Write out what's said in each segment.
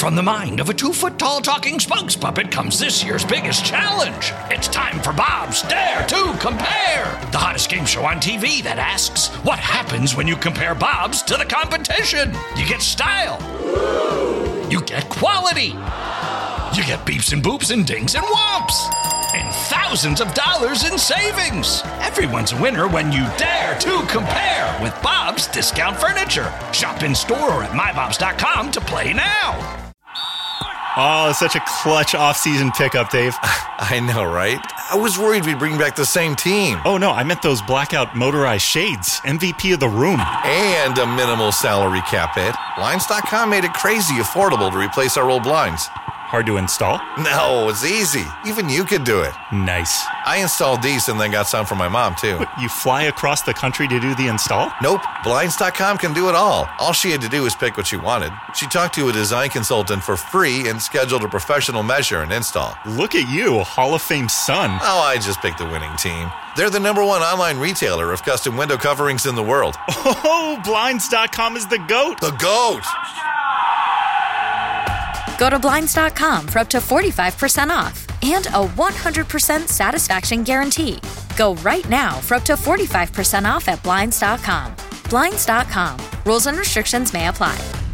From the mind of a 2-foot-tall talking spokes puppet comes this year's biggest challenge. It's time for Bob's Dare to Compare, the hottest game show on TV that asks, what happens when you compare Bob's to the competition? You get style. You get quality. You get beeps and boops and dings and whomps. And thousands of dollars in savings. Everyone's a winner when you dare to compare with Bob's Discount Furniture. Shop in store or at mybobs.com to play now. Oh, such a clutch off-season pickup, Dave. I know, right? I was worried we'd bring back the same team. Oh, no, I meant those blackout motorized shades. MVP of the room. And a minimal salary cap hit. Blinds.com made it crazy affordable to replace our old blinds. Hard to install? No, it's easy. Even you could do it. Nice. I installed these and then got some for my mom, too. What, you fly across the country to do the install? Nope. Blinds.com can do it all. All she had to do was pick what she wanted. She talked to a design consultant for free and scheduled a professional measure and install. Look at you, Hall of Fame son. Oh, I just picked the winning team. They're the #1 online retailer of custom window coverings in the world. Oh, Blinds.com is the GOAT. The GOAT! Go to Blinds.com for up to 45% off and a 100% satisfaction guarantee. Go right now for up to 45% off at Blinds.com. Blinds.com. Rules and restrictions may apply.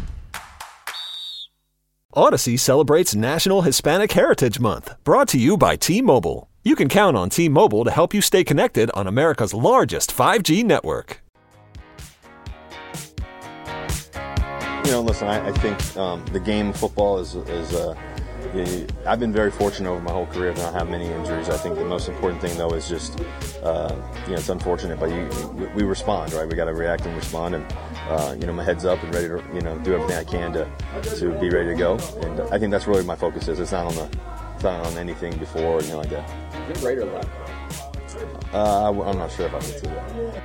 Odyssey celebrates National Hispanic Heritage Month, brought to you by T-Mobile. You can count on T-Mobile to help you stay connected on America's largest 5G network. You know, listen, I think the game of football is I've been very fortunate over my whole career to not have many injuries. I think the most important thing, though, is just, it's unfortunate, but we respond, right? We got to react and respond, and, my head's up and ready to, do everything I can to be ready to go. And I think that's really my focus is. It's not on anything before or anything like that. Is it right or left? I'm not sure if I can see that.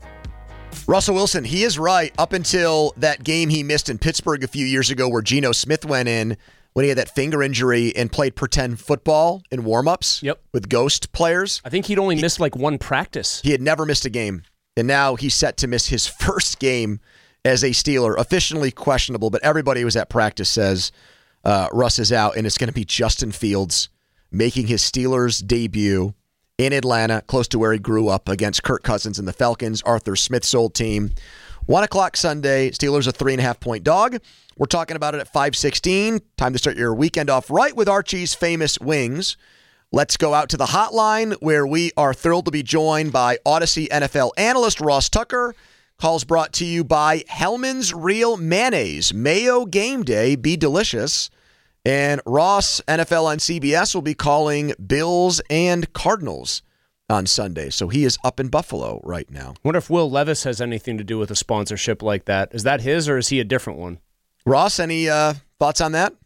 Russell Wilson, he is right up until that game he missed in Pittsburgh a few years ago where Geno Smith went in when he had that finger injury and played pretend football in warm-ups with ghost players. I think he'd only missed like one practice. He had never missed a game, and now he's set to miss his first game as a Steeler, officially questionable, but everybody who was at practice says Russ is out, and it's going to be Justin Fields making his Steelers debut in Atlanta, close to where he grew up, against Kirk Cousins and the Falcons, Arthur Smith's old team. 1 o'clock Sunday, Steelers a 3.5-point dog. We're talking about it at 5:16. Time to start your weekend off right with Archie's Famous Wings. Let's go out to the hotline where we are thrilled to be joined by Odyssey NFL analyst Ross Tucker. Calls brought to you by Hellman's Real Mayonnaise. Mayo game day, be delicious. And Ross, NFL on CBS, will be calling Bills and Cardinals on Sunday. So he is up in Buffalo right now. I wonder if Will Levis has anything to do with a sponsorship like that. Is that his or is he a different one? Ross, any thoughts on that?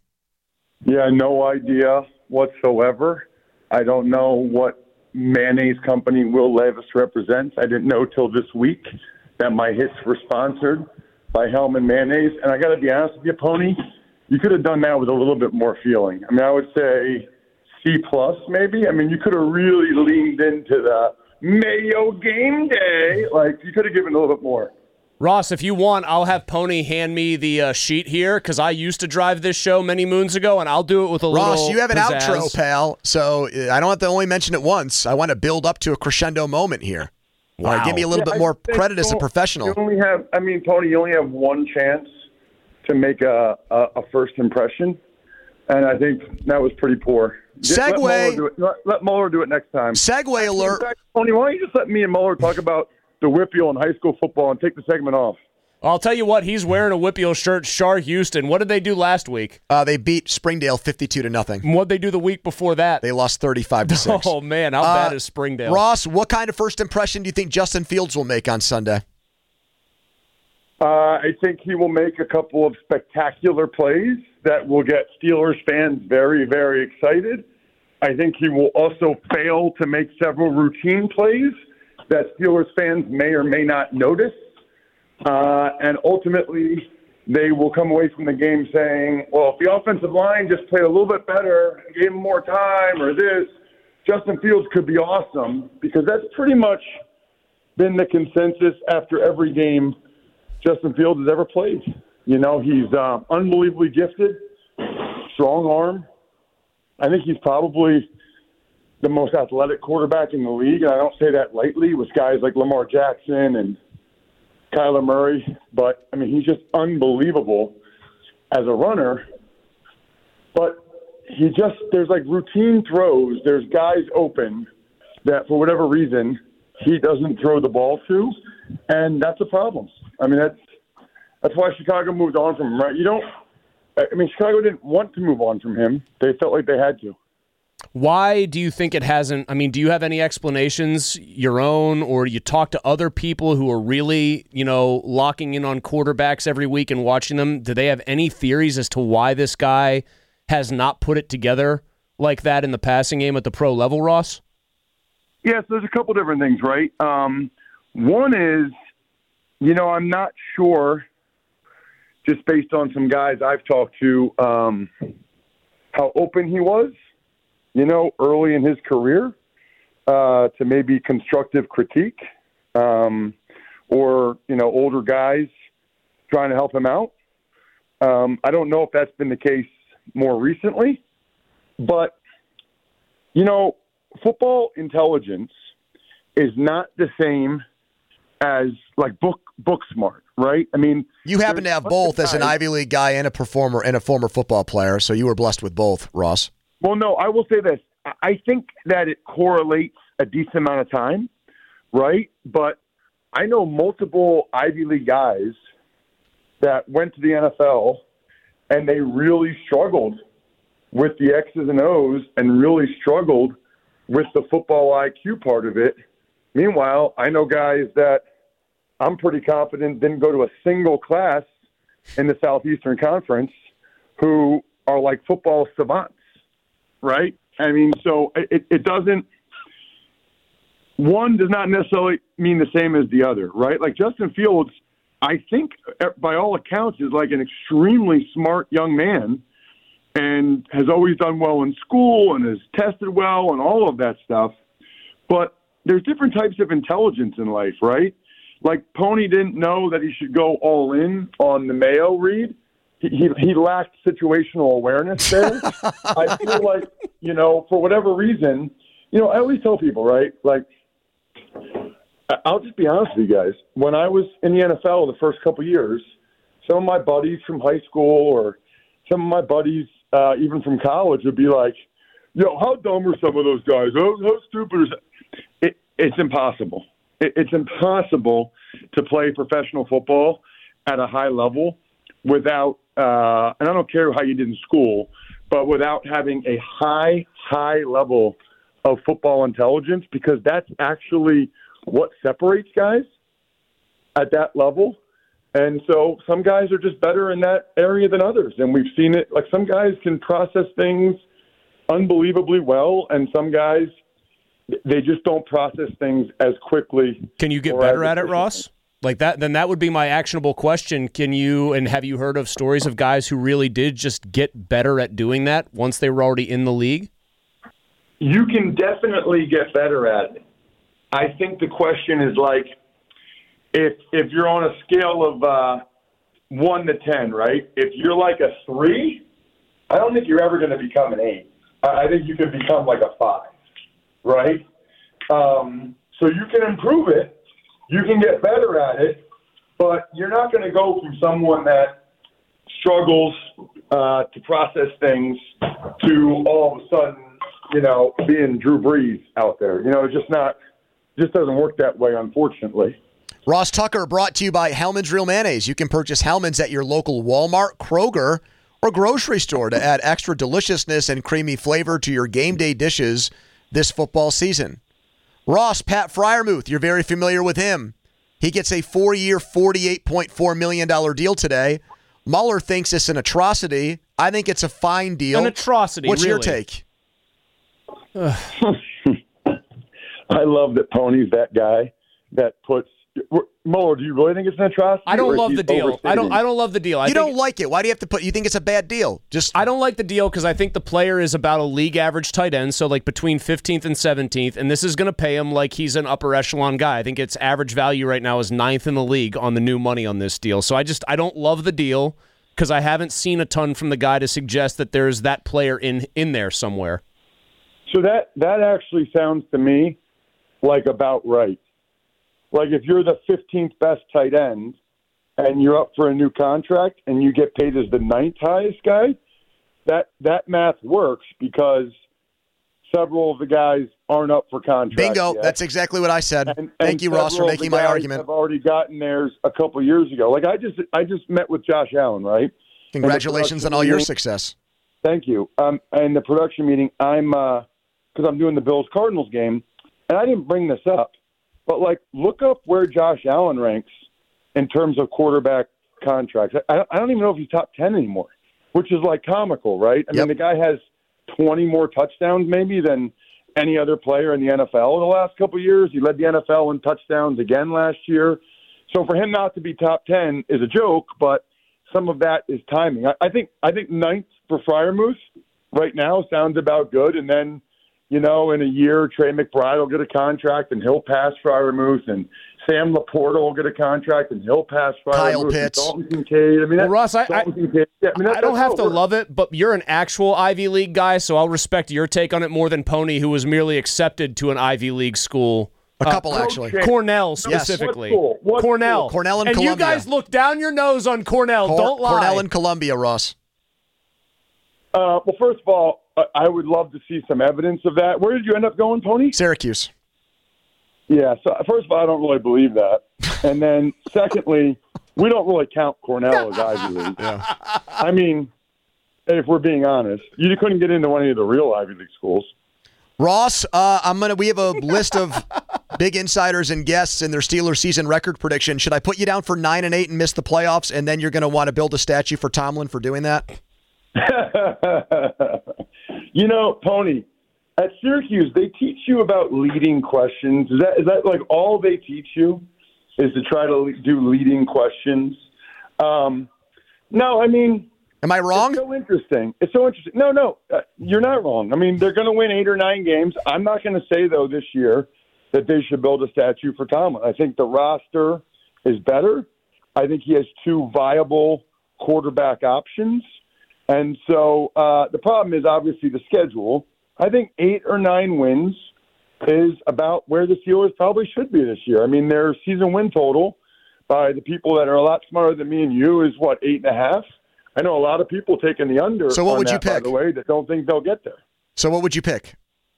Yeah, no idea whatsoever. I don't know what mayonnaise company Will Levis represents. I didn't know till this week that my hits were sponsored by Hellman Mayonnaise. And I got to be honest with you, Pony, you could have done that with a little bit more feeling. I mean, I would say C+ maybe. I mean, you could have really leaned into the Mayo game day. Like, you could have given a little bit more. Ross, if you want, I'll have Pony hand me the sheet here because I used to drive this show many moons ago, and I'll do it with a little Ross, you have an pizzazz. outro, pal, so I don't have to only mention it once. I want to build up to a crescendo moment here. Wow. All right, give me a little bit more credit as a professional. You only have, Tony, you only have one chance to make a first impression, and I think that was pretty poor. Segue. Let Mueller do it next time. Segue alert. In fact, Tony, why don't you just let me and Mueller talk about the Whippeal in high school football and take the segment off? I'll tell you what, he's wearing a Whippeal shirt, Shar Houston. What did they do last week? They beat Springdale 52-0. What did they do the week before that? They lost 35-6. Oh, man, how bad is Springdale? Ross, what kind of first impression do you think Justin Fields will make on Sunday? I think he will make a couple of spectacular plays that will get Steelers fans very, very excited. I think he will also fail to make several routine plays that Steelers fans may or may not notice. And ultimately, they will come away from the game saying, well, if the offensive line just played a little bit better, gave him more time or this, Justin Fields could be awesome, because that's pretty much been the consensus after every game Justin Fields has ever played. You know, he's unbelievably gifted. strong arm. I think he's probably the most athletic quarterback in the league, and I don't say that lightly with guys like Lamar Jackson and Kyler Murray. But, I mean, he's just unbelievable as a runner. But there's like routine throws. There's guys open that for whatever reason he doesn't throw the ball to, and that's a problem. I mean, that's why Chicago moved on from him, right? Chicago didn't want to move on from him. They felt like they had to. Why do you think it hasn't? I mean, do you have any explanations, your own, or you talk to other people who are really, locking in on quarterbacks every week and watching them? Do they have any theories as to why this guy has not put it together like that in the passing game at the pro level, Ross? Yes, there's a couple different things, right? One is, I'm not sure, just based on some guys I've talked to, how open he was, early in his career to maybe constructive critique or, older guys trying to help him out. I don't know if that's been the case more recently, but, football intelligence is not the same as like book smart, right? I mean, you happen to have both as an Ivy League guy and a performer and a former football player, so you were blessed with both, Ross. Well, no, I will say this. I think that it correlates a decent amount of time, right? But I know multiple Ivy League guys that went to the NFL and they really struggled with the X's and O's and really struggled with the football IQ part of it. Meanwhile, I know guys that I'm pretty confident didn't go to a single class in the Southeastern Conference who are like football savants, right? I mean, so it doesn't – one does not necessarily mean the same as the other, right? Like Justin Fields, I think by all accounts is like an extremely smart young man and has always done well in school and has tested well and all of that stuff. But there's different types of intelligence in life, right? Like Pony didn't know that he should go all in on the Mayo read. He lacked situational awareness there. I feel like, for whatever reason, I always tell people, right? Like, I'll just be honest with you guys. When I was in the NFL the first couple of years, some of my buddies from high school or some of my buddies even from college would be like, how dumb are some of those guys? How stupid is it? It's impossible. It's impossible to play professional football at a high level without, and I don't care how you did in school, but without having a high level of football intelligence, because that's actually what separates guys at that level. And so some guys are just better in that area than others. And we've seen it, like some guys can process things unbelievably well, and some guys, they just don't process things as quickly. Can you get better at it, Ross? Like that, then that would be my actionable question. Can you, and have you heard of stories of guys who really did just get better at doing that once they were already in the league? You can definitely get better at it. I think the question is like, if you're on a scale of 1 to 10, right? If you're like a 3, I don't think you're ever going to become an 8. I think you can become like a 5, right? So you can improve it. You can get better at it, but you're not going to go from someone that struggles to process things to all of a sudden, being Drew Brees out there. It's just doesn't work that way, unfortunately. Ross Tucker brought to you by Hellmann's Real Mayonnaise. You can purchase Hellmann's at your local Walmart, Kroger, or grocery store to add extra deliciousness and creamy flavor to your game day dishes this football season. Ross, Pat Freiermuth, you're very familiar with him. He gets a 4-year, $48.4 million deal today. Mueller thinks it's an atrocity. I think it's a fine deal. An atrocity, What's really? your take? I love that Pony's that guy that puts Mueller. Do you really think it's an atrocity? I don't love the deal. I don't love the deal. You don't like it. Why do you have to put? You think it's a bad deal? I don't like the deal because I think the player is about a league average tight end, so like between 15th and 17th, and this is going to pay him like he's an upper echelon guy. I think its average value right now is 9th in the league on the new money on this deal. So I don't love the deal Because I haven't seen a ton from the guy to suggest that there's that player in there somewhere. So that actually sounds to me like about right. Like if you're the 15th best tight end and you're up for a new contract and you get paid as the 9th highest guy, that math works because several of the guys aren't up for contract. Bingo. Yet. That's exactly what I said. Thank you, Ross, for making my argument. I've already gotten theirs a couple years ago. Like I just met with Josh Allen, right? Congratulations on all your success. Thank you. In the production meeting, because I'm doing the Bills-Cardinals game, and I didn't bring this up, but like look up where Josh Allen ranks in terms of quarterback contracts. I don't even know if he's top 10 anymore, which is like comical, right? I mean, the guy has 20 more touchdowns maybe than any other player in the NFL in the last couple of years. He led the NFL in touchdowns again last year. So for him not to be top 10 is a joke, but some of that is timing. I think 9th for Freiermuth right now sounds about good, and then in a year, Trey McBride will get a contract and he'll pass Freiermuth, and Sam Laporta will get a contract and he'll pass Freiermuth. Kyle Pitts. Dalton Kincaid. I mean, Ross, I don't have to love it, but you're an actual Ivy League guy, so I'll respect your take on it more than Pony, who was merely accepted to an Ivy League school. A couple, actually. Cornell, specifically. What Cornell. Cornell and Columbia. Columbia. You guys look down your nose on Cornell. Don't lie. Cornell and Columbia, Ross. Well, first of all, I would love to see some evidence of that. Where did you end up going, Tony? Syracuse. Yeah, so first of all, I don't really believe that. And then secondly, we don't really count Cornell as Ivy League. Yeah. I mean, if we're being honest, you couldn't get into any of the real Ivy League schools. Ross, we have a list of big insiders and guests in their Steelers season record prediction. Should I put you down for 9-8 and miss the playoffs, and then you're going to want to build a statue for Tomlin for doing that? Tony, at Syracuse, they teach you about leading questions. Is that like all they teach you is to try to do leading questions? No, I mean, am I wrong? It's so interesting. No, you're not wrong. I mean, they're going to win 8 or 9 games. I'm not going to say, though, this year that they should build a statue for Tomlin. I think the roster is better. I think he has 2 viable quarterback options. And so the problem is obviously the schedule. I think 8 or 9 wins is about where the Steelers probably should be this year. I mean, their season win total by the people that are a lot smarter than me and you is, 8.5? I know a lot of people taking the under. So what would you pick? By the way, that don't think they'll get there. So what would you pick?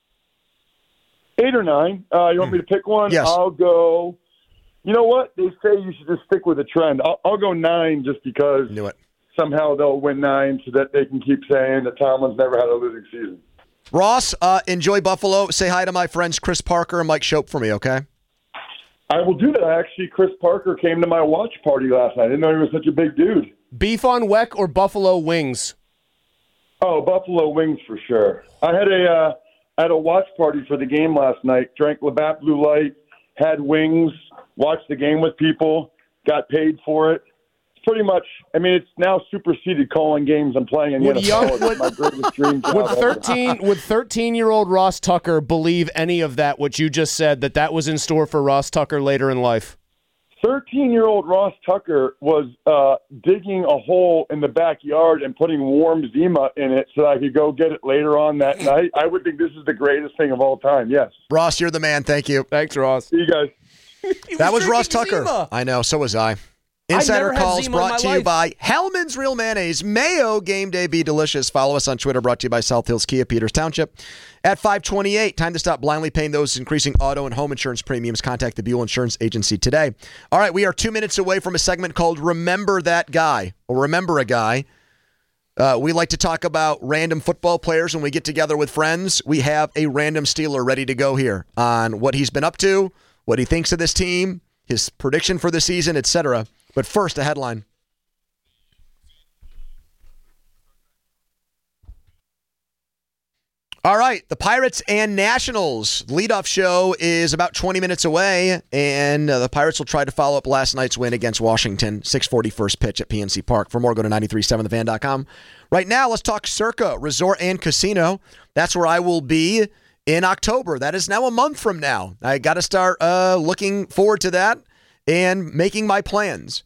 8 or 9. You want me to pick one? Yes. I'll go. You know what? They say you should just stick with a trend. I'll go 9 just because Knew it. Somehow they'll win 9 so that they can keep saying that Tomlin's never had a losing season. Ross, enjoy Buffalo. Say hi to my friends Chris Parker and Mike Shope for me, okay? I will do that. Actually, Chris Parker came to my watch party last night. I didn't know he was such a big dude. Beef on weck or buffalo wings? Oh, buffalo wings for sure. I had a watch party for the game last night. Drank Labatt Blue Light, had wings, watched the game with people, got paid for it. Pretty much, I mean, it's now superseded calling games and playing in the NFL. It's my greatest dream job Would 13-year-old Ross Tucker believe any of that, what you just said, that was in store for Ross Tucker later in life? 13-year-old Ross Tucker was digging a hole in the backyard and putting warm Zima in it so I could go get it later on that night. I would think this is the greatest thing of all time, yes. Ross, you're the man. Thank you. Thanks, Ross. See you guys. That was Ross Tucker. Zima. I know, so was I. Insider Calls brought to you by Hellman's Real Mayonnaise. Mayo, game day, be delicious. Follow us on Twitter, brought to you by South Hills Kia, Peters Township. At 528, time to stop blindly paying those increasing auto and home insurance premiums. Contact the Buell Insurance Agency today. All right, we are 2 minutes away from a segment called Remember That Guy, or Remember a Guy. We like to talk about random football players when we get together with friends. We have a random Steeler ready to go here on what he's been up to, what he thinks of this team, his prediction for the season, etc. But first, a headline. All right, the Pirates and Nationals leadoff show is about 20 minutes away, and the Pirates will try to follow up last night's win against Washington, 6:40 first pitch at PNC Park. For more, go to 937thefan.com. Right now, let's talk Circa Resort and Casino. That's where I will be in October. That is now a month from now. I got to start looking forward to that and making my plans.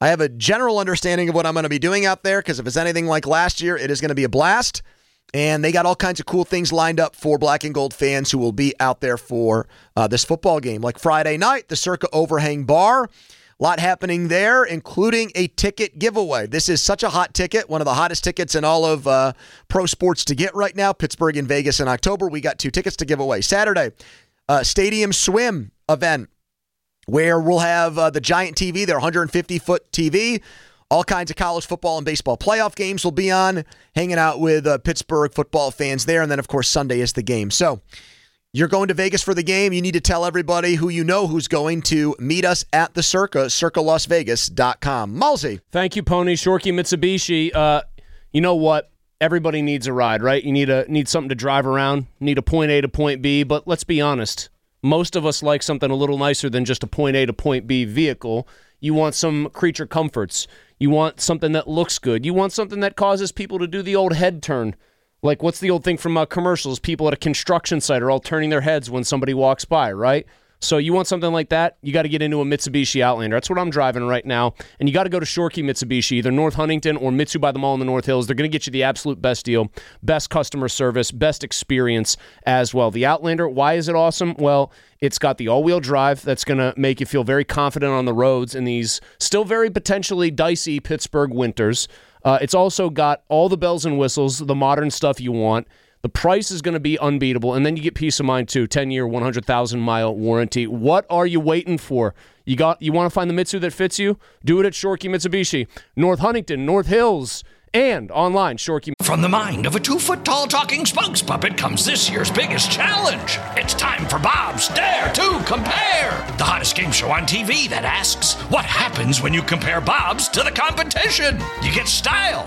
I have a general understanding of what I'm going to be doing out there because if it's anything like last year, it is going to be a blast. And they got all kinds of cool things lined up for Black and Gold fans who will be out there for this football game. Like Friday night, the Circa Overhang Bar. A lot happening there, including a ticket giveaway. This is such a hot ticket, one of the hottest tickets in all of pro sports to get right now. Pittsburgh and Vegas in October. We got 2 tickets to give away. Saturday, Stadium Swim event where we'll have the giant TV, their 150-foot TV. All kinds of college football and baseball playoff games will be on, hanging out with Pittsburgh football fans there. And then, of course, Sunday is the game. So you're going to Vegas for the game. You need to tell everybody who you know who's going to meet us at the Circa, circalasvegas.com. Mulsey. Thank you, Pony. Shorkey Mitsubishi. You know what? Everybody needs a ride, right? You need something to drive around, need a point A to point B. But let's be honest. Most of us like something a little nicer than just a point A to point B vehicle. You want some creature comforts. You want something that looks good. You want something that causes people to do the old head turn. Like, what's the old thing from commercials? People at a construction site are all turning their heads when somebody walks by, right? So you want something like that, you got to get into a Mitsubishi Outlander. That's what I'm driving right now. And you got to go to Shorkey Mitsubishi, either North Huntington or Mitsu by the Mall in the North Hills. They're going to get you the absolute best deal, best customer service, best experience as well. The Outlander, why is it awesome? Well, it's got the all-wheel drive that's going to make you feel very confident on the roads in these still very potentially dicey Pittsburgh winters. It's also got all the bells and whistles, the modern stuff you want. The price is going to be unbeatable, and then you get peace of mind, too. 10-year, 100,000-mile warranty. What are you waiting for? You want to find the Mitsu that fits you? Do it at Shorkey Mitsubishi, North Huntington, North Hills, and online, Shorkey. From the mind of a 2-foot-tall talking spokes puppet comes this year's biggest challenge. It's time for Bob's Dare to Compare, the hottest game show on TV that asks, what happens when you compare Bob's to the competition? You get style.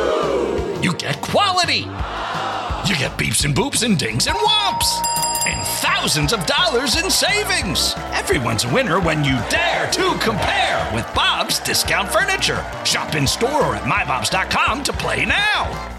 You get quality. You get beeps and boops and dings and whomps. And thousands of dollars in savings. Everyone's a winner when you dare to compare with Bob's Discount Furniture. Shop in store or at mybobs.com to play now.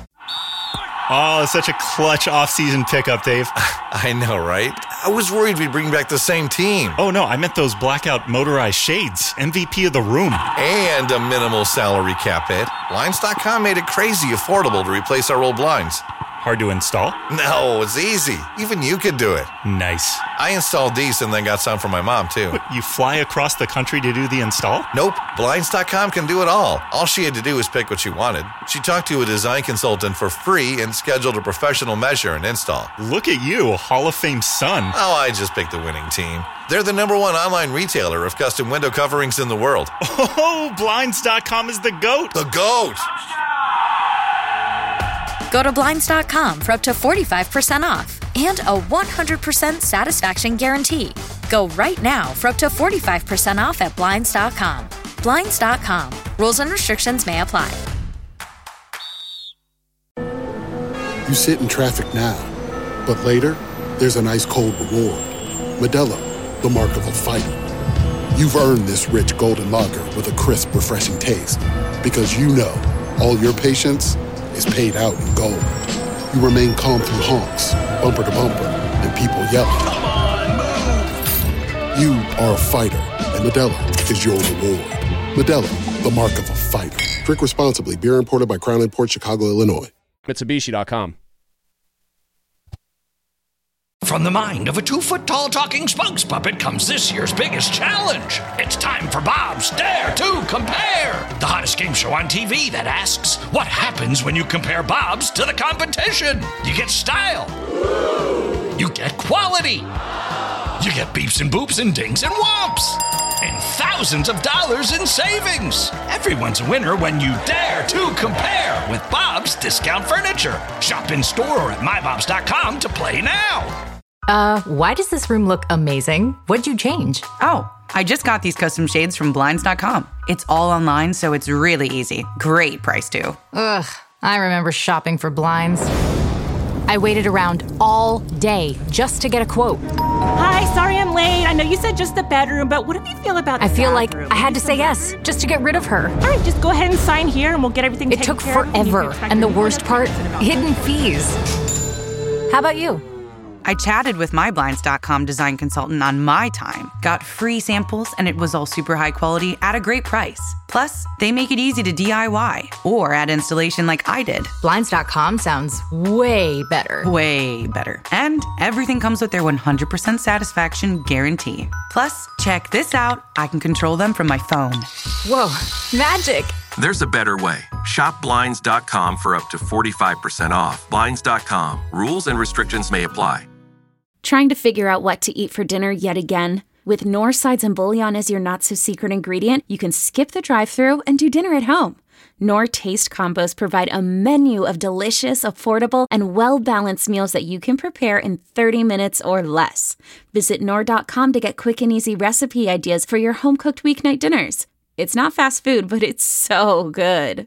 Oh, such a clutch off-season pickup, Dave. I know, right? I was worried we'd bring back the same team. Oh, no, I meant those blackout motorized shades. MVP of the room. And a minimal salary cap hit. Blinds.com made it crazy affordable to replace our old blinds. Hard to install? No, it's easy. Even you could do it. Nice. I installed these and then got some for my mom, too. What, you fly across the country to do the install? Nope. Blinds.com can do it all. All she had to do was pick what she wanted. She talked to a design consultant for free and scheduled a professional measure and install. Look at you, Hall of Fame son. Oh, I just picked the winning team. They're the #1 online retailer of custom window coverings in the world. Oh, Blinds.com is the GOAT. The GOAT! Go to Blinds.com for up to 45% off and a 100% satisfaction guarantee. Go right now for up to 45% off at Blinds.com. Blinds.com. Rules and restrictions may apply. You sit in traffic now, but later, there's an ice-cold reward. Modelo, the mark of a fighter. You've earned this rich golden lager with a crisp, refreshing taste. Because you know, all your patience is paid out in gold. You remain calm through honks, bumper to bumper, and people yelling. Come on, move! You are a fighter, and Modelo is your reward. Modelo, the mark of a fighter. Drink responsibly. Beer imported by Crown Imports, Chicago, Illinois. Mitsubishi.com. From the mind of a 2-foot-tall talking spokes puppet comes this year's biggest challenge. It's time for Bob's Dare to Compare, the hottest game show on TV that asks, what happens when you compare Bob's to the competition? You get style. You get quality. You get beeps and boops and dings and whomps. And thousands of dollars in savings. Everyone's a winner when you dare to compare with Bob's Discount Furniture. Shop in store or at mybobs.com to play now. Why does this room look amazing? What'd you change? Oh, I just got these custom shades from Blinds.com. It's all online, so it's really easy. Great price, too. Ugh, I remember shopping for blinds. I waited around all day just to get a quote. Hi, sorry I'm late. I know you said just the bedroom, but what do you feel about the I feel bathroom? like I had to say yes, just to get rid of her. All right, just go ahead and sign here and we'll get everything taken care of. It took forever, and the worst part, hidden fees. How about you? I chatted with my Blinds.com design consultant on my time, got free samples, and it was all super high quality at a great price. Plus, they make it easy to DIY or add installation like I did. Blinds.com sounds way better. Way better. And everything comes with their 100% satisfaction guarantee. Plus, check this out. I can control them from my phone. Whoa, magic. There's a better way. Shop Blinds.com for up to 45% off. Blinds.com. Rules and restrictions may apply. Trying to figure out what to eat for dinner yet again? With Knorr sides and bouillon as your not-so-secret ingredient, you can skip the drive-thru and do dinner at home. Knorr Taste Combos provide a menu of delicious, affordable, and well-balanced meals that you can prepare in 30 minutes or less. Visit Knorr.com to get quick and easy recipe ideas for your home-cooked weeknight dinners. It's not fast food, but it's so good.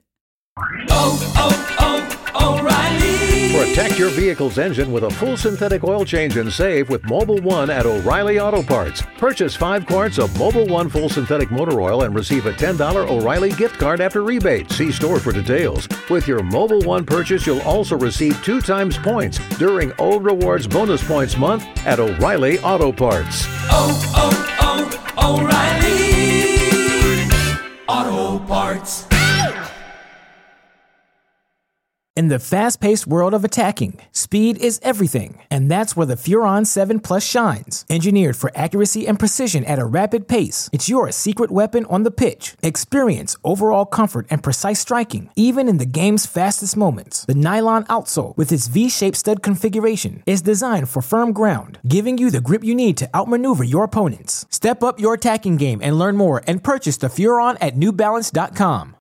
O'Reilly. Protect your vehicle's engine with a full synthetic oil change and save with Mobil 1 at O'Reilly Auto Parts. Purchase 5 quarts of Mobil 1 full synthetic motor oil and receive a $10 O'Reilly gift card after rebate. See store for details. With your Mobil 1 purchase, you'll also receive 2 times points during O Rewards Bonus Points Month at O'Reilly Auto Parts. O'Reilly Auto Parts. In the fast-paced world of attacking, speed is everything, and that's where the Furon 7 Plus shines. Engineered for accuracy and precision at a rapid pace, it's your secret weapon on the pitch. Experience overall comfort and precise striking, even in the game's fastest moments. The nylon outsole, with its V-shaped stud configuration, is designed for firm ground, giving you the grip you need to outmaneuver your opponents. Step up your attacking game and learn more and purchase the Furon at NewBalance.com.